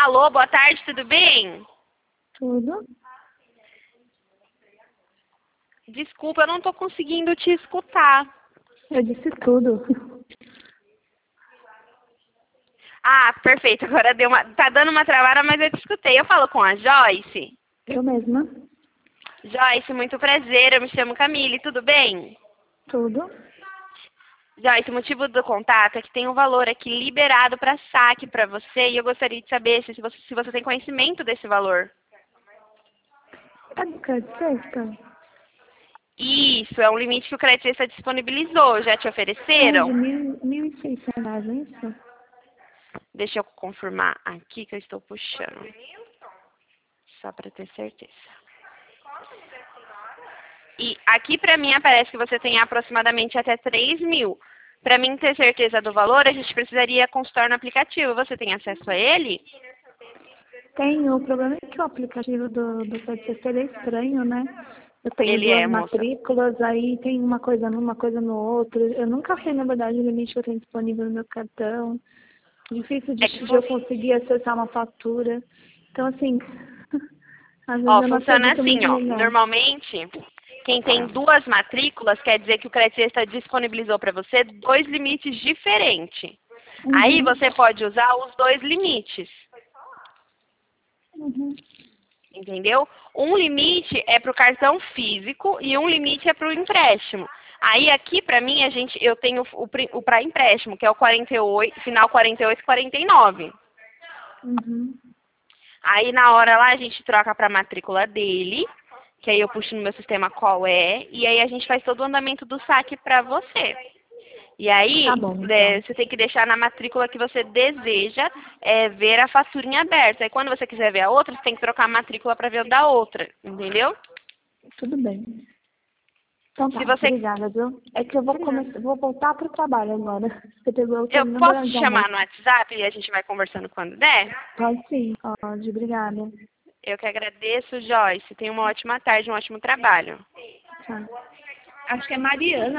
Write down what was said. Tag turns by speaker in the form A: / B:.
A: Alô, boa tarde, tudo bem?
B: Tudo?
A: Desculpa, eu não tô conseguindo te escutar.
B: Eu disse tudo.
A: Ah, perfeito, agora deu uma... Tá dando uma travada, mas eu te escutei. Eu falo com a Joyce.
B: Eu mesma?
A: Joyce, muito prazer, eu me chamo Camille, tudo bem?
B: Tudo?
A: Joyce, o motivo do contato é que tem um valor aqui liberado para saque para você e eu gostaria de saber se você tem conhecimento desse valor.
B: É do crédito sexta?
A: Isso, é um limite que o Credit Suisse disponibilizou. Já te
B: É de
A: ofereceram?
B: 1.600, não é isso?
A: Deixa eu confirmar aqui que eu estou puxando. Só para ter certeza. E aqui para mim aparece que você tem aproximadamente até 3 mil. Para mim ter certeza do valor, a gente precisaria consultar no aplicativo. Você tem acesso a ele?
B: Tenho. O problema é que o aplicativo do crédito sexta é estranho, né? Eu tenho
A: Ele
B: duas
A: é, moça.
B: matrículas, aí tem uma coisa numa, coisa no outro. Eu nunca sei, na verdade, o limite que eu tenho disponível no meu cartão. Difícil
A: É que
B: de eu conseguir acessar uma fatura. Então, assim, às vezes
A: Ó,
B: eu não
A: funciona
B: acredito
A: assim,
B: muito
A: ó.
B: no não.
A: Normalmente, quem tem duas matrículas quer dizer que o Credit Suisse disponibilizou para você dois limites diferentes. Aí
B: Uhum.
A: você pode usar os dois limites,
B: Uhum.
A: entendeu? Um limite é para o cartão físico e um limite é para o empréstimo. Aí aqui para mim eu tenho o para empréstimo, que é o 48, final 48 e 49.
B: Uhum.
A: Aí na hora lá a gente troca para a matrícula dele, que aí eu puxo no meu sistema qual é, e aí a gente faz todo o andamento do saque para você. E aí
B: Tá bom, então.
A: você tem que deixar na matrícula que você deseja ver a faturinha aberta. Aí quando você quiser ver a outra, você tem que trocar a matrícula para ver o da outra, entendeu?
B: Tudo bem. Então
A: Se
B: tá,
A: você...
B: obrigada, viu? É que eu vou começar, vou voltar pro trabalho agora. Você pegou eu
A: Eu
B: terminando o
A: posso
B: horário
A: te
B: de
A: chamar
B: almoço.
A: no WhatsApp e a gente vai conversando quando der?
B: Pode sim, pode, obrigada.
A: Eu que agradeço, Joyce. Tenha uma ótima tarde, um ótimo trabalho.
B: Tchau. Acho que é Mariana.